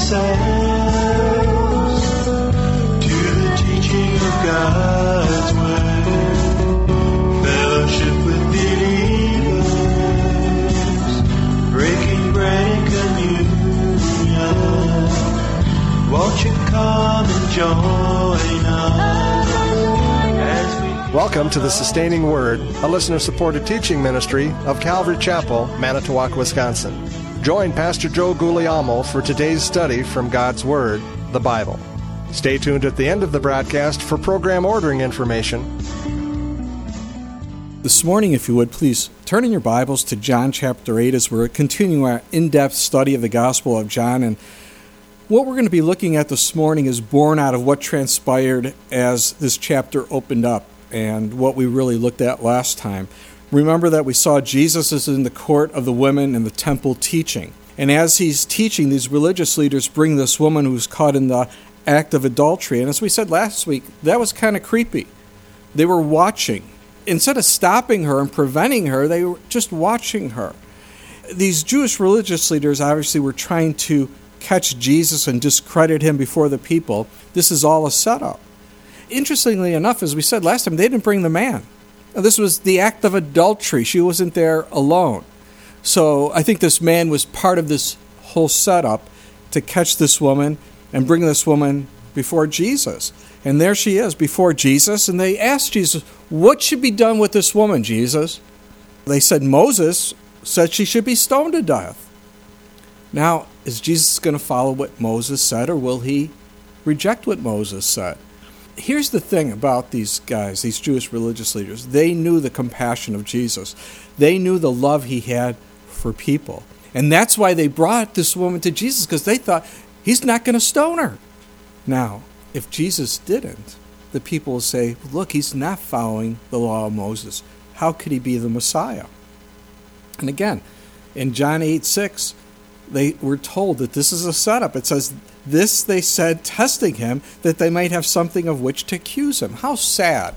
ourselves to the teaching of God's Word, fellowship with believers, breaking bread and communion. Won't you come and join us as we... Welcome to the Sustaining Word, a listener-supported teaching ministry of Calvary Chapel, Manitowoc, Wisconsin. Join Pastor Joe Guglielmo for today's study from God's Word, the Bible. Stay tuned at the end of the broadcast for program ordering information. This morning, if you would, please turn in your Bibles to John chapter 8 as we're continuing our in-depth study of the Gospel of John. And what we're going to be looking at this morning is born out of what transpired as this chapter opened up and what we really looked at last time. Remember that we saw Jesus is in the court of the women in the temple teaching. And as he's teaching, these religious leaders bring this woman who's caught in the act of adultery. And as we said last week, that was kind of creepy. They were watching. Instead of stopping her and preventing her, they were just watching her. These Jewish religious leaders obviously were trying to catch Jesus and discredit him before the people. This is all a setup. Interestingly enough, as we said last time, they didn't bring the man. This was the act of adultery. She wasn't there alone. So I think this man was part of this whole setup to catch this woman and bring this woman before Jesus. And there she is before Jesus, and they asked Jesus, what should be done with this woman, Jesus? They said Moses said she should be stoned to death. Now, is Jesus going to follow what Moses said, or will he reject what Moses said? Here's the thing about these guys, these Jewish religious leaders. They knew the compassion of Jesus. They knew the love he had for people. And that's why they brought this woman to Jesus, because they thought, he's not going to stone her. Now, if Jesus didn't, the people will say, look, he's not following the law of Moses. How could he be the Messiah? And again, in John 8:6, they were told that this is a setup. It says, this they said, testing him, that they might have something of which to accuse him. How sad.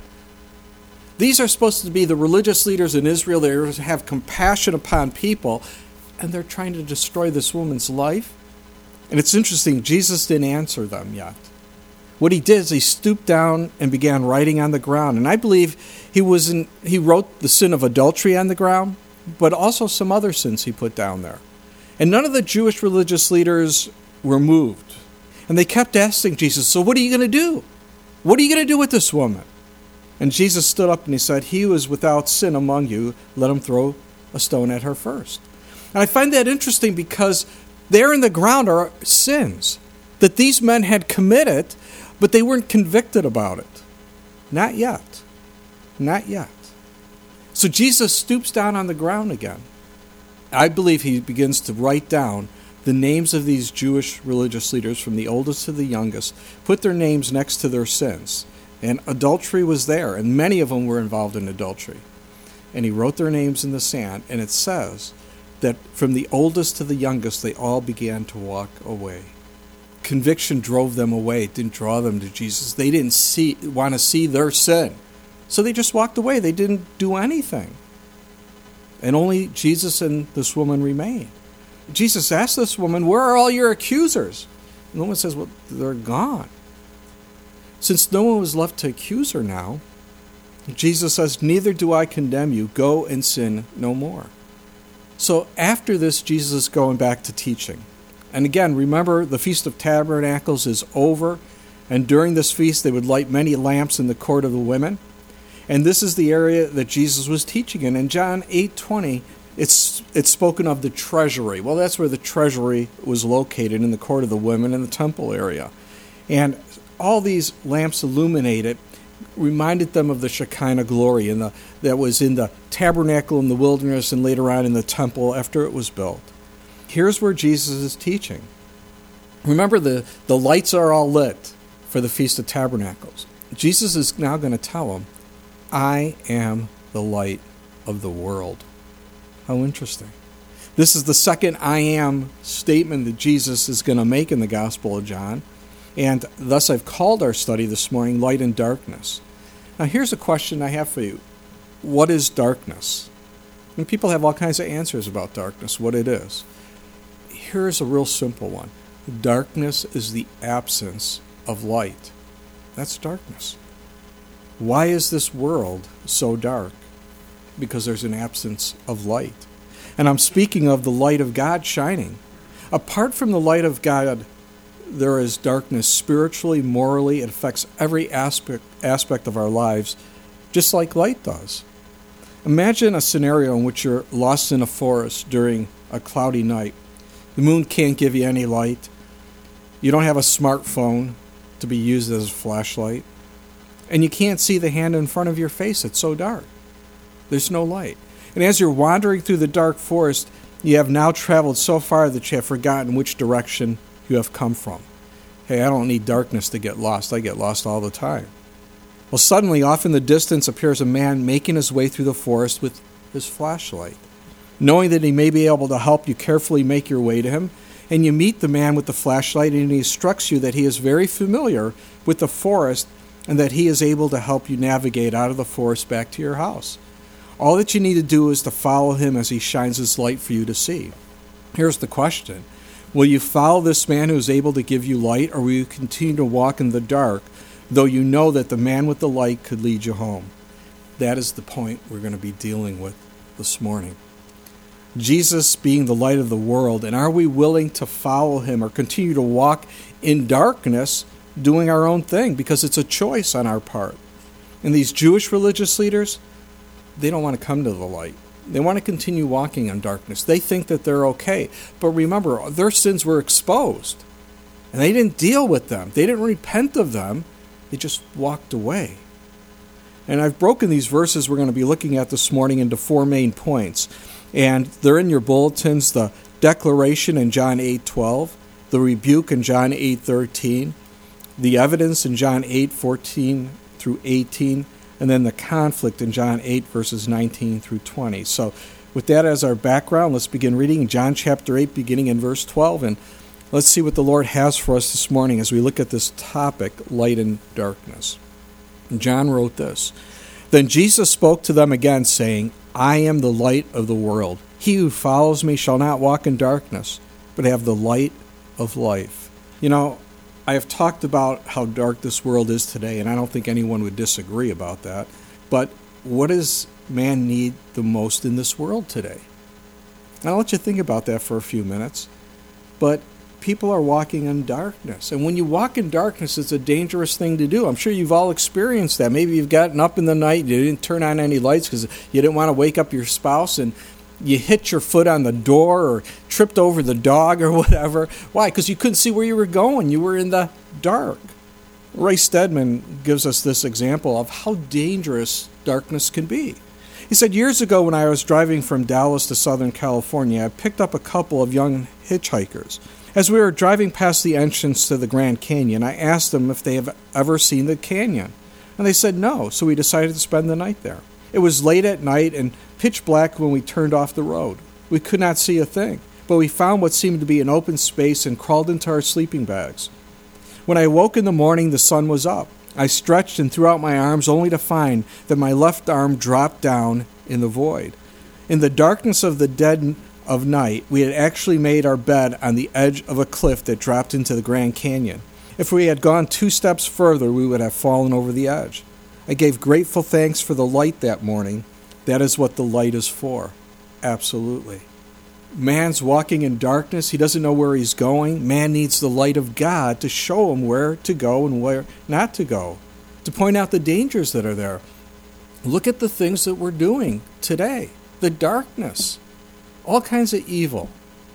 These are supposed to be the religious leaders in Israel. They have compassion upon people, and they're trying to destroy this woman's life. And it's interesting, Jesus didn't answer them yet. What he did is he stooped down and began writing on the ground. And I believe he wrote the sin of adultery on the ground, but also some other sins he put down there. And none of the Jewish religious leaders were moved. And they kept asking Jesus, so what are you going to do? What are you going to do with this woman? And Jesus stood up and he said, he who is without sin among you, let him throw a stone at her first. And I find that interesting because there in the ground are sins that these men had committed, but they weren't convicted about it. Not yet. Not yet. So Jesus stoops down on the ground again. I believe he begins to write down the names of these Jewish religious leaders from the oldest to the youngest, put their names next to their sins. And adultery was there, and many of them were involved in adultery. And he wrote their names in the sand, and it says that from the oldest to the youngest, they all began to walk away. Conviction drove them away. It didn't draw them to Jesus. They didn't want to see their sin. So they just walked away. They didn't do anything. And only Jesus and this woman remained. Jesus asked this woman, where are all your accusers? And the woman says, well, they're gone. Since no one was left to accuse her now, Jesus says, neither do I condemn you. Go and sin no more. So after this, Jesus is going back to teaching. And again, remember, the Feast of Tabernacles is over. And during this feast, they would light many lamps in the court of the women. And this is the area that Jesus was teaching in. In John 8:20, it's spoken of the treasury. Well, that's where the treasury was located, in the court of the women in the temple area. And all these lamps illuminated reminded them of the Shekinah glory that was in the tabernacle in the wilderness and later on in the temple after it was built. Here's where Jesus is teaching. Remember, the lights are all lit for the Feast of Tabernacles. Jesus is now going to tell them, I am the light of the world. How interesting. This is the second I am statement that Jesus is going to make in the Gospel of John. And thus I've called our study this morning, Light and Darkness. Now here's a question I have for you. What is darkness? And people have all kinds of answers about darkness, what it is. Here's a real simple one. Darkness is the absence of light. That's darkness. Why is this world so dark? Because there's an absence of light. And I'm speaking of the light of God shining. Apart from the light of God, there is darkness spiritually, morally. It affects every aspect of our lives, just like light does. Imagine a scenario in which you're lost in a forest during a cloudy night. The moon can't give you any light. You don't have a smartphone to be used as a flashlight. And you can't see the hand in front of your face. It's so dark. There's no light. And as you're wandering through the dark forest, you have now traveled so far that you have forgotten which direction you have come from. Hey, I don't need darkness to get lost. I get lost all the time. Well, suddenly, off in the distance appears a man making his way through the forest with his flashlight. Knowing that he may be able to help, you carefully make your way to him, and you meet the man with the flashlight, and he instructs you that he is very familiar with the forest and that he is able to help you navigate out of the forest back to your house. All that you need to do is to follow him as he shines his light for you to see. Here's the question. Will you follow this man who is able to give you light, or will you continue to walk in the dark, though you know that the man with the light could lead you home? That is the point we're going to be dealing with this morning. Jesus being the light of the world, and are we willing to follow him or continue to walk in darkness doing our own thing? Because it's a choice on our part. And these Jewish religious leaders, they don't want to come to the light. They want to continue walking in darkness. They think that they're okay. But remember, their sins were exposed. And they didn't deal with them. They didn't repent of them. They just walked away. And I've broken these verses we're going to be looking at this morning into 4 main points. And they're in your bulletins: the declaration in John 8:12, the rebuke in John 8:13, the evidence in John 8:14 through 18, and then the conflict in John 8, verses 19 through 20. So with that as our background, let's begin reading in John chapter 8, beginning in verse 12, and let's see what the Lord has for us this morning as we look at this topic, light and darkness. And John wrote this: Then Jesus spoke to them again, saying, I am the light of the world. He who follows me shall not walk in darkness, but have the light of life. You know, I have talked about how dark this world is today, and I don't think anyone would disagree about that. But what does man need the most in this world today? And I'll let you think about that for a few minutes. But people are walking in darkness. And when you walk in darkness, it's a dangerous thing to do. I'm sure you've all experienced that. Maybe you've gotten up in the night, you didn't turn on any lights because you didn't want to wake up your spouse, and you hit your foot on the door or tripped over the dog or whatever. Why? Because you couldn't see where you were going. You were in the dark. Ray Stedman gives us this example of how dangerous darkness can be. He said, years ago when I was driving from Dallas to Southern California, I picked up a couple of young hitchhikers. As we were driving past the entrance to the Grand Canyon, I asked them if they have ever seen the canyon. And they said no, so we decided to spend the night there. It was late at night and pitch black when we turned off the road. We could not see a thing, but we found what seemed to be an open space and crawled into our sleeping bags. When I awoke in the morning, the sun was up. I stretched and threw out my arms only to find that my left arm dropped down in the void. In the darkness of the dead of night, we had actually made our bed on the edge of a cliff that dropped into the Grand Canyon. If we had gone 2 steps further, we would have fallen over the edge. I gave grateful thanks for the light that morning. That is what the light is for. Absolutely. Man's walking in darkness. He doesn't know where he's going. Man needs the light of God to show him where to go and where not to go, to point out the dangers that are there. Look at the things that we're doing today. The darkness. All kinds of evil.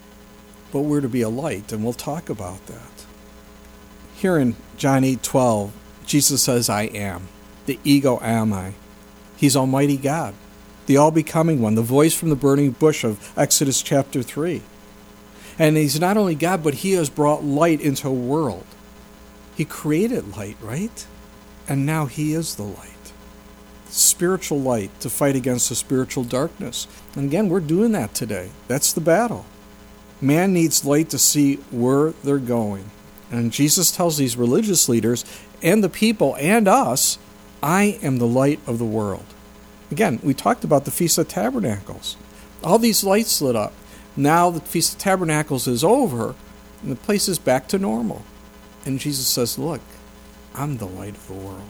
But we're to be a light, and we'll talk about that. Here in John 8:12, Jesus says, I am. The ego am I. He's Almighty God, the all-becoming one, the voice from the burning bush of Exodus chapter 3. And he's not only God, but he has brought light into a world. He created light, right? And now he is the light. Spiritual light to fight against the spiritual darkness. And again, we're doing that today. That's the battle. Man needs light to see where they're going. And Jesus tells these religious leaders and the people and us, I am the light of the world. Again, we talked about the Feast of Tabernacles. All these lights lit up. Now the Feast of Tabernacles is over, And the place is back to normal. And Jesus says, look, I'm the light of the world.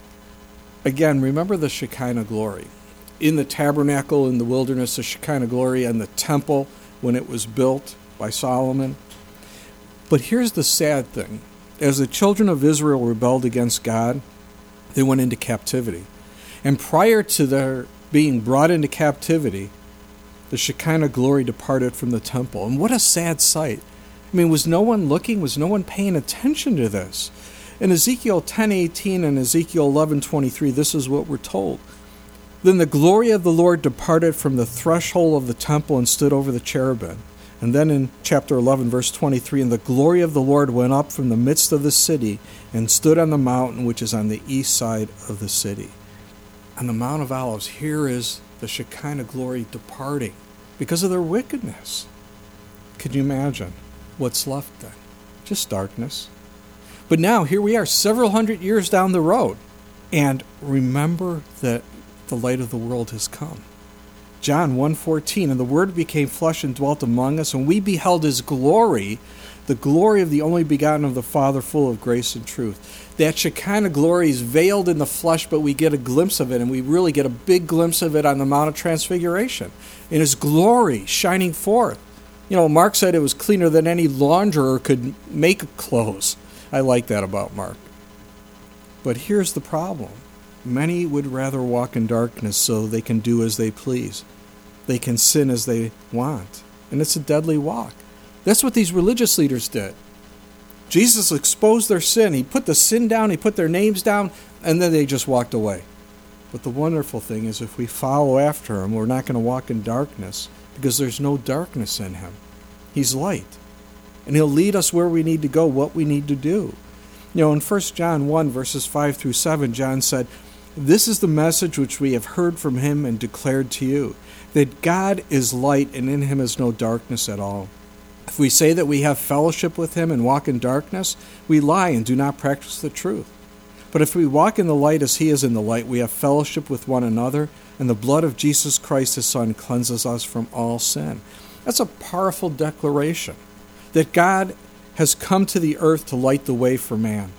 Again, remember the Shekinah glory. In the tabernacle in the wilderness, the Shekinah glory, and the temple when it was built by Solomon. But here's the sad thing. As the children of Israel rebelled against God, they went into captivity. And prior to their being brought into captivity, the Shekinah glory departed from the temple. And what a sad sight. I mean, was no one looking? Was no one paying attention to this? In Ezekiel 10:18 and Ezekiel 11:23, this is what we're told. Then the glory of the Lord departed from the threshold of the temple and stood over the cherubim. And then in chapter 11, verse 23, and the glory of the Lord went up from the midst of the city and stood on the mountain which is on the east side of the city. On the Mount of Olives, here is the Shekinah glory departing because of their wickedness. Could you imagine what's left then? Just darkness. But now here we are several hundred years down the road. And remember that the light of the world has come. John 1:14, and the Word became flesh and dwelt among us, and we beheld His glory, the glory of the only begotten of the Father, full of grace and truth. That Shekinah glory is veiled in the flesh, but we get a glimpse of it, and we really get a big glimpse of it on the Mount of Transfiguration, in His glory shining forth. You know, Mark said it was cleaner than any launderer could make clothes. I like that about Mark. But here's the problem. Many would rather walk in darkness so they can do as they please. They can sin as they want. And it's a deadly walk. That's what these religious leaders did. Jesus exposed their sin. He put the sin down, He put their names down, and then they just walked away. But the wonderful thing is if we follow after Him, we're not going to walk in darkness because there's no darkness in Him. He's light. And He'll lead us where we need to go, what we need to do. You know, in 1 John 1, verses 5 through 7, John said, this is the message which we have heard from Him and declared to you, that God is light and in Him is no darkness at all. If we say that we have fellowship with Him and walk in darkness, we lie and do not practice the truth. But if we walk in the light as He is in the light, we have fellowship with one another, and the blood of Jesus Christ, His Son, cleanses us from all sin. That's a powerful declaration, that God has come to the earth to light the way for man.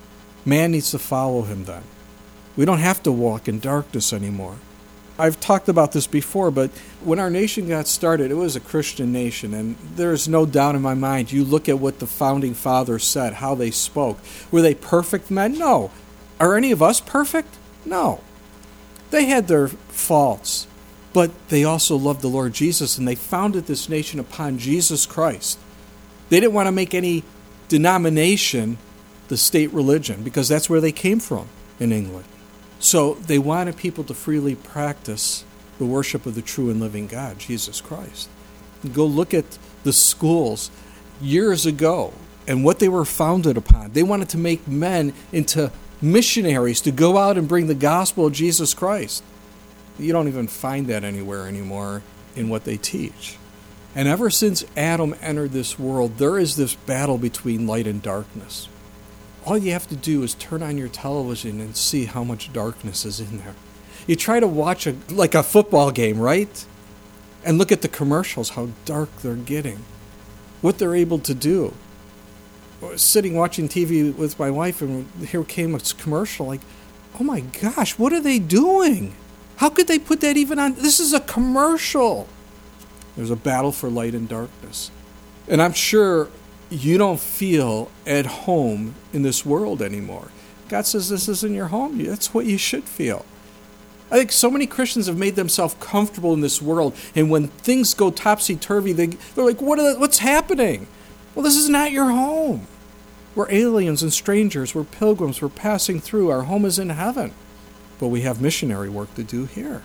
Man needs to follow Him then. We don't have to walk in darkness anymore. I've talked about this before, but when our nation got started, it was a Christian nation, and there's no doubt in my mind. You look at what the founding fathers said, how they spoke. Were they perfect men? No. Are any of us perfect? No. They had their faults, but they also loved the Lord Jesus, and they founded this nation upon Jesus Christ. They didn't want to make any denomination the state religion, because that's where they came from in England. So they wanted people to freely practice the worship of the true and living God, Jesus Christ. Go look at the schools years ago and what they were founded upon. They wanted to make men into missionaries to go out and bring the gospel of Jesus Christ. You don't even find that anywhere anymore in what they teach. And ever since Adam entered this world, there is this battle between light and darkness. All you have to do is turn on your television and see how much darkness is in there. You try to watch a football game, right? And look at the commercials, how dark they're getting. What they're able to do. I was sitting watching TV with my wife, and here came a commercial, like, oh my gosh, what are they doing? How could they put that even on? This is a commercial. There's a battle for light and darkness. And I'm sure you don't feel at home in this world anymore. God says this isn't your home. That's what you should feel. I think so many Christians have made themselves comfortable in this world, and when things go topsy-turvy, they're like, what's happening? Well, this is not your home. We're aliens and strangers. We're pilgrims. We're passing through. Our home is in heaven. But we have missionary work to do here.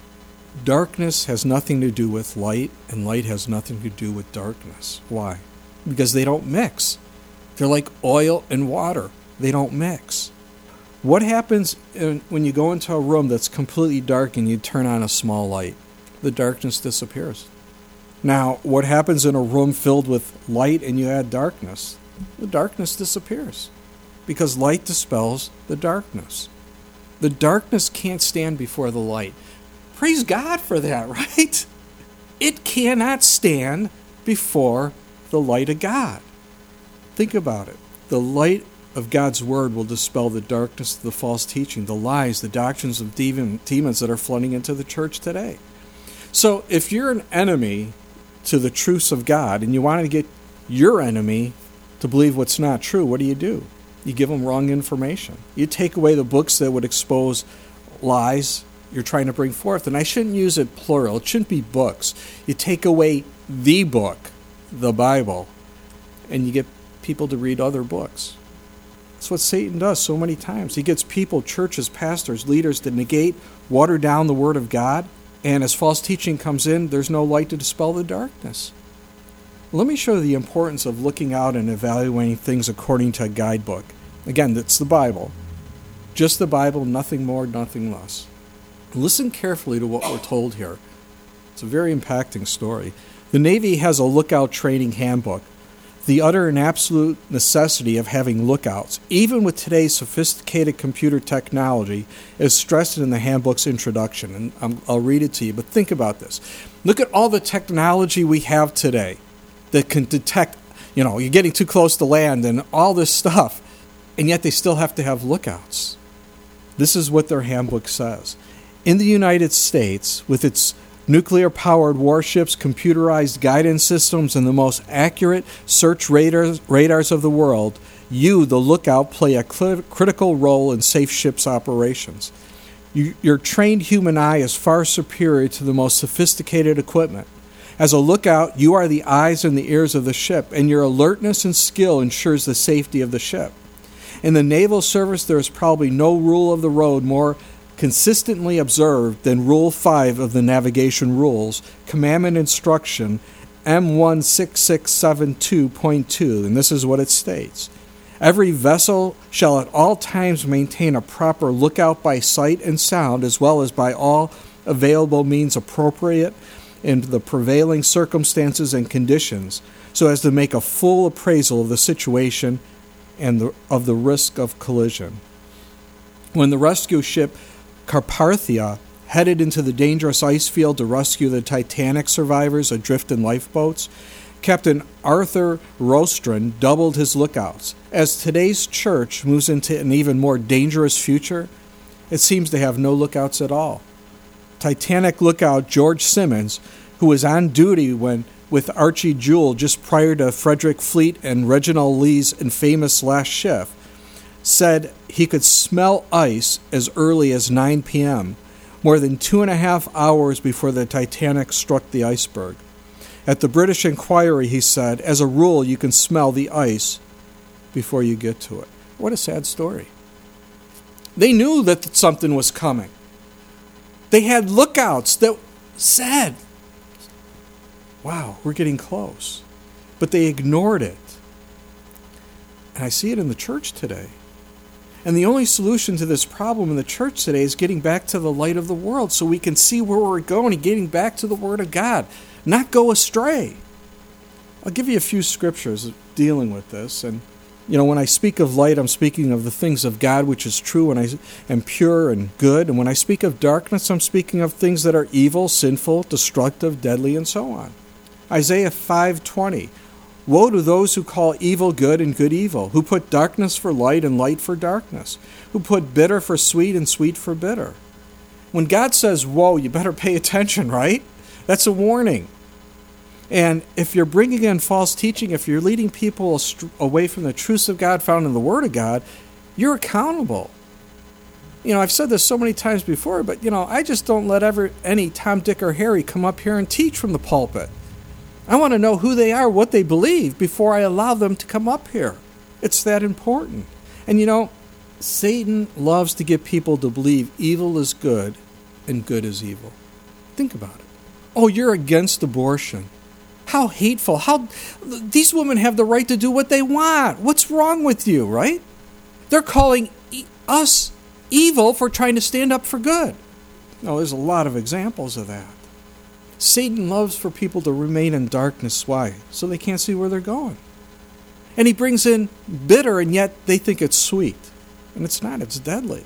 Darkness has nothing to do with light, and light has nothing to do with darkness. Why? Because they don't mix. They're like oil and water. They don't mix. What happens when you go into a room that's completely dark and you turn on a small light? The darkness disappears. Now, what happens in a room filled with light and you add darkness? The darkness disappears because light dispels the darkness. The darkness can't stand before the light. Praise God for that, right? It cannot stand before the light of God. Think about it. The light of God's Word will dispel the darkness of the false teaching, the lies, the doctrines of demons that are flooding into the church today. So if you're an enemy to the truths of God and you want to get your enemy to believe what's not true, what do? You give them wrong information. You take away the books that would expose lies you're trying to bring forth. And I shouldn't use it plural. It shouldn't be books. You take away the book, the Bible, and you get people to read other books. That's what Satan does so many times. He gets people, churches, pastors, leaders to negate, water down the Word of God. And as false teaching comes in, there's no light to dispel the darkness. Let me show you the importance of looking out and evaluating things according to a guidebook. Again, that's the Bible. Just the Bible, nothing more, nothing less. Listen carefully to what we're told here. It's a very impacting story. The Navy has a lookout training handbook. The utter and absolute necessity of having lookouts, even with today's sophisticated computer technology, is stressed in the handbook's introduction. And I'll read it to you, but think about this. Look at all the technology we have today that can detect, you're getting too close to land and all this stuff, and yet they still have to have lookouts. This is what their handbook says. In the United States, with its nuclear-powered warships, computerized guidance systems, and the most accurate search radars of the world, you, the lookout, play a critical role in safe ships operations. Your trained human eye is far superior to the most sophisticated equipment. As a lookout, you are the eyes and the ears of the ship, and your alertness and skill ensures the safety of the ship. In the naval service, there is probably no rule of the road more consistently observed than Rule 5 of the Navigation Rules, Commandment Instruction M16672.2, and this is what it states. Every vessel shall at all times maintain a proper lookout by sight and sound, as well as by all available means appropriate in the prevailing circumstances and conditions, so as to make a full appraisal of the situation and of the risk of collision. When the rescue ship Carpathia headed into the dangerous ice field to rescue the Titanic survivors adrift in lifeboats, Captain Arthur Rostron doubled his lookouts. As today's church moves into an even more dangerous future, it seems to have no lookouts at all. Titanic lookout George Simmons, who was on duty with Archie Jewell just prior to Frederick Fleet and Reginald Lee's infamous last shift, said he could smell ice as early as 9 p.m., more than 2.5 hours before the Titanic struck the iceberg. At the British Inquiry, he said, as a rule, you can smell the ice before you get to it. What a sad story. They knew that something was coming. They had lookouts that said, wow, we're getting close. But they ignored it. And I see it in the church today. And the only solution to this problem in the church today is getting back to the light of the world so we can see where we're going and getting back to the Word of God, not go astray. I'll give you a few scriptures dealing with this. And, when I speak of light, I'm speaking of the things of God, which is true and pure and good. And when I speak of darkness, I'm speaking of things that are evil, sinful, destructive, deadly, and so on. Isaiah 5:20. Woe to those who call evil good and good evil, who put darkness for light and light for darkness, who put bitter for sweet and sweet for bitter. When God says woe, you better pay attention, right? That's a warning. And if you're bringing in false teaching, if you're leading people away from the truths of God found in the Word of God, you're accountable. I've said this so many times before, but, I just don't let any Tom, Dick, or Harry come up here and teach from the pulpit. I want to know who they are, what they believe, before I allow them to come up here. It's that important. And Satan loves to get people to believe evil is good and good is evil. Think about it. Oh, you're against abortion. How hateful. These women have the right to do what they want. What's wrong with you, right? They're calling us evil for trying to stand up for good. There's a lot of examples of that. Satan loves for people to remain in darkness. Why? So they can't see where they're going. And he brings in bitter, and yet they think it's sweet. And it's not. It's deadly.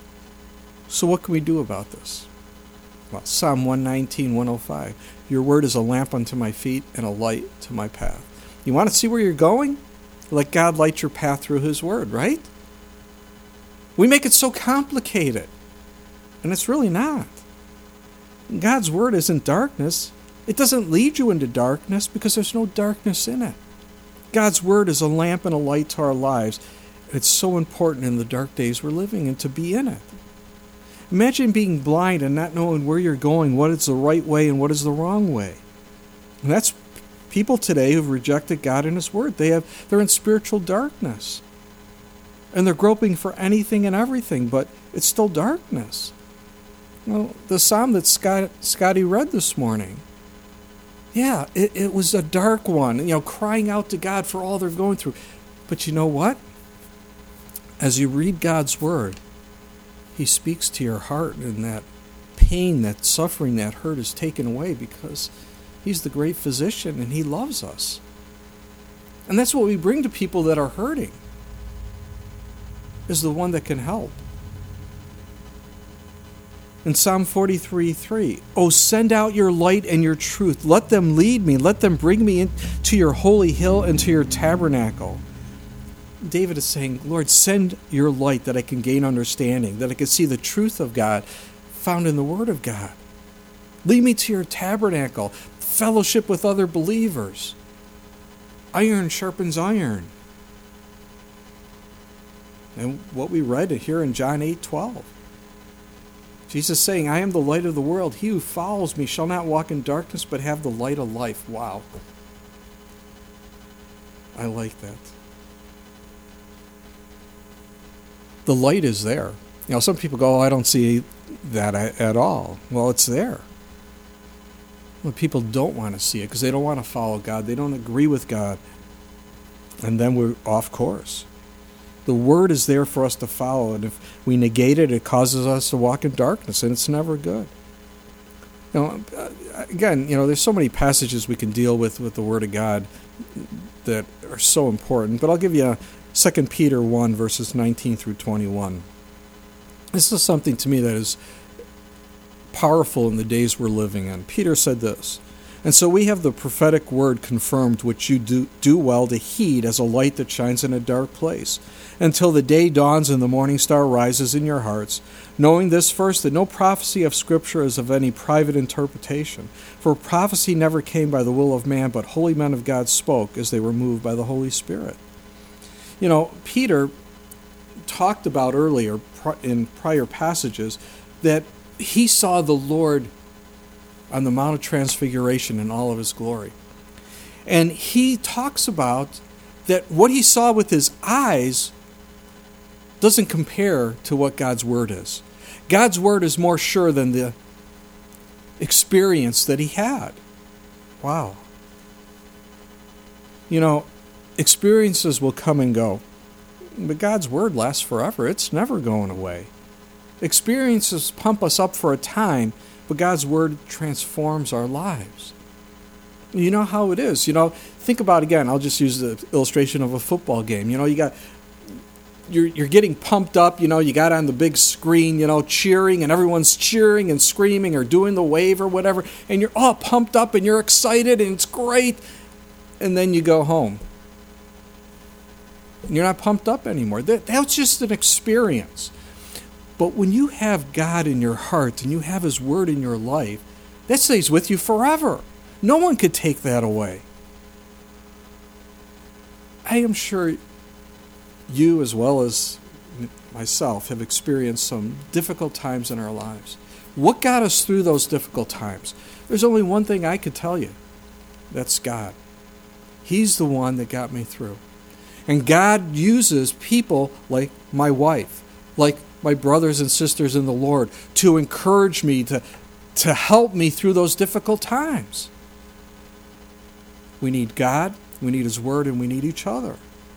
So what can we do about this? Well, Psalm 119, 105. Your word is a lamp unto my feet and a light to my path. You want to see where you're going? Let God light your path through His Word, right? We make it so complicated, and it's really not. God's Word isn't darkness. It doesn't lead you into darkness because there's no darkness in it. God's Word is a lamp and a light to our lives. It's so important in the dark days we're living in to be in it. Imagine being blind and not knowing where you're going, what is the right way and what is the wrong way. And that's people today who've rejected God and His Word. They're in spiritual darkness. And they're groping for anything and everything, but it's still darkness. Well, the psalm that Scotty read this morning, yeah, it was a dark one, crying out to God for all they're going through. But you know what? As you read God's Word, He speaks to your heart, and that pain, that suffering, that hurt is taken away because He's the great physician and He loves us. And that's what we bring to people that are hurting, is the one that can help. In Psalm 43:3, "Oh, send out your light and your truth. Let them lead me. Let them bring me into your holy hill and to your tabernacle." David is saying, Lord, send your light that I can gain understanding, that I can see the truth of God found in the Word of God. Lead me to your tabernacle, fellowship with other believers. Iron sharpens iron. And what we read here in John 8:12. Jesus saying, I am the light of the world. He who follows me shall not walk in darkness, but have the light of life. Wow. I like that. The light is there. Some people go, I don't see that at all. Well, it's there. Well, people don't want to see it because they don't want to follow God. They don't agree with God. And then we're off course. The Word is there for us to follow, and if we negate it, it causes us to walk in darkness, and it's never good. Again, there's so many passages we can deal with the Word of God that are so important, but I'll give you 2 Peter 1, verses 19 through 21. This is something to me that is powerful in the days we're living in. Peter said this, "And so we have the prophetic word confirmed, which you do well to heed as a light that shines in a dark place, until the day dawns and the morning star rises in your hearts, knowing this first, that no prophecy of Scripture is of any private interpretation. For prophecy never came by the will of man, but holy men of God spoke as they were moved by the Holy Spirit." Peter talked about earlier in prior passages that he saw the Lord on the Mount of Transfiguration in all of His glory. And he talks about that what he saw with his eyes doesn't compare to what God's Word is. God's Word is more sure than the experience that he had. Wow. Experiences will come and go, but God's Word lasts forever. It's never going away. Experiences pump us up for a time, but God's Word transforms our lives. You know how it is. Think about, again, I'll just use the illustration of a football game. You're getting pumped up, you got on the big screen, cheering, and everyone's cheering and screaming or doing the wave or whatever, and you're all pumped up and you're excited and it's great, and then you go home. You're not pumped up anymore. That's just an experience. But when you have God in your heart and you have His Word in your life, that stays with you forever. No one could take that away. I am sure you, as well as myself, have experienced some difficult times in our lives. What got us through those difficult times? There's only one thing I could tell you. That's God. He's the one that got me through. And God uses people like my wife, like my brothers and sisters in the Lord, to encourage me, to help me through those difficult times. We need God, we need His Word, and we need each other.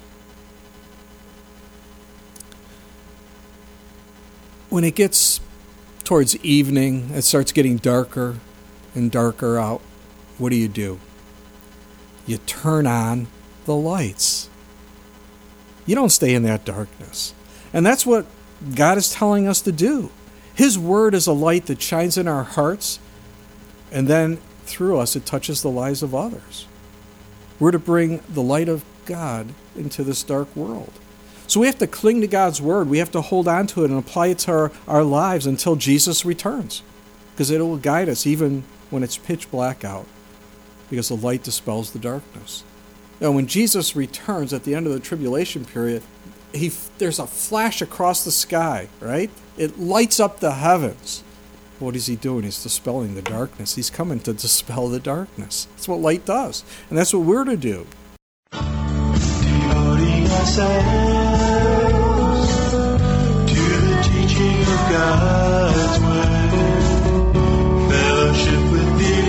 When it gets towards evening, it starts getting darker and darker out. What do? You turn on the lights. You don't stay in that darkness. And that's what God is telling us to do. His Word is a light that shines in our hearts, and then through us it touches the lives of others. We're to bring the light of God into this dark world. So we have to cling to God's Word. We have to hold on to it and apply it to our lives until Jesus returns, because it will guide us even when it's pitch black out, because the light dispels the darkness. Now, when Jesus returns at the end of the tribulation period, there's a flash across the sky, right? It lights up the heavens. What is he doing? He's dispelling the darkness. He's coming to dispel the darkness. That's what light does. And that's what we're to do. Devoting ourselves to the teaching of God's Word, fellowship with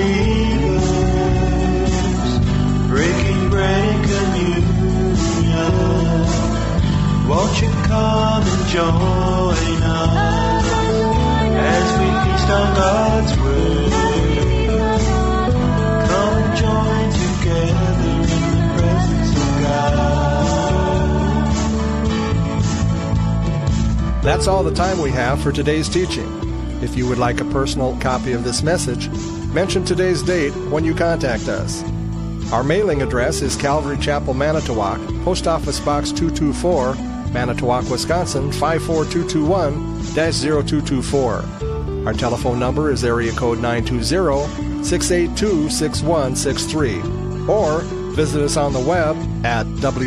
believers, breaking bread and communion. Won't you come and join us as we feast on God's Word? Come and join together in the presence of God. That's all the time we have for today's teaching. If you would like a personal copy of this message, mention today's date when you contact us. Our mailing address is Calvary Chapel, Manitowoc, Post Office Box 224, Manitowoc, Wisconsin 54221-0224. Our telephone number is area code 920-682-6163. Or visit us on the web at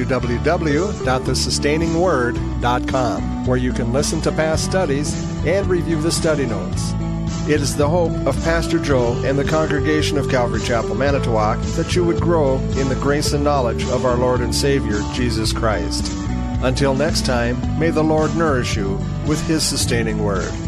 www.thesustainingsword.com, where you can listen to past studies and review the study notes. It is the hope of Pastor Joe and the congregation of Calvary Chapel, Manitowoc, that you would grow in the grace and knowledge of our Lord and Savior, Jesus Christ. Until next time, may the Lord nourish you with His sustaining word.